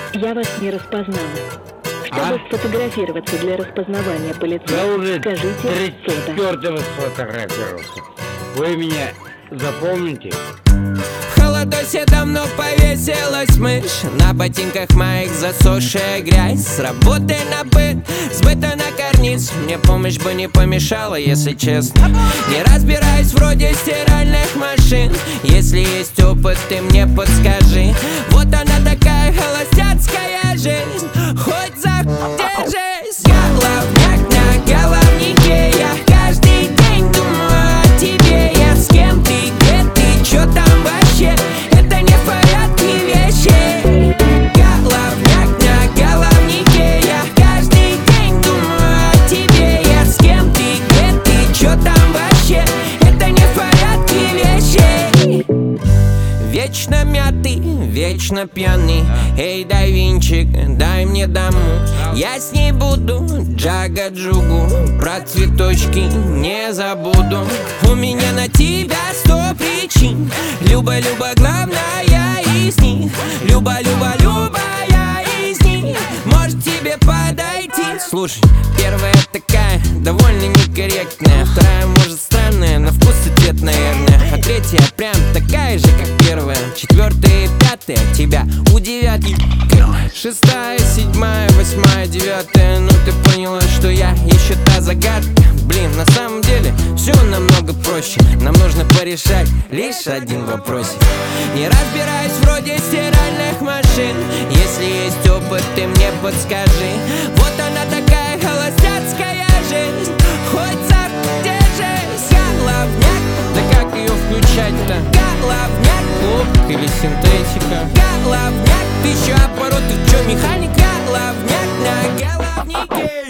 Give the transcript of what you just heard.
Я вас не распознала. Чтобы сфотографироваться для распознавания по лицу, Я уже скажите фото. 34-го сфотографировался. Вы меня запомните? В холодосе давно повесилась мышь. На ботинках моих засохшая грязь. С работы на быт, с быта на карниз. Мне помощь бы не помешала, если честно. Не разбираюсь вроде стиральных машин. Если есть опыт, ты мне подскажи. Вот она такая холостяцкая жизнь. Хоть держись. Головняк на головнике. Я каждый день думаю о тебе. Я с кем ты, где ты, чё там вообще? Это не в порядке вещей. Головняк на головнике. Я каждый день думаю о тебе. Я с кем ты, где ты, чё там вообще? Это не в порядке вещей. Вечно мятый, вечно пьяный. Эй, дай винчик, дай мне даму. Я с ней буду джага-джугу. Про цветочки не забуду. У меня на тебя 100 причин. Люба-люба, главная из них. Люба-люба-любая из них может тебе подойти. Слушай, первая такая довольно некорректная. Вторая может странная, на вкус и цвет, наверное. А третья прям такая же, как первая. Четвертая и пятая тебя удивят. Шестая, седьмая, восьмая, девятая. Ну ты поняла, что я еще та загадка. Блин, на самом деле все намного проще. Нам нужно порешать лишь один вопросик. Не разбираюсь вроде стиральных машин. Если есть опыт, ты мне подскажи. Вот она такая холостяцкая жизнь. Хоть держись. Головняк, да как ее включать-то? Головняк, хлопок или синтетика? Головняк, ты еще аппарат, ты че, механик? Головняк на головнике.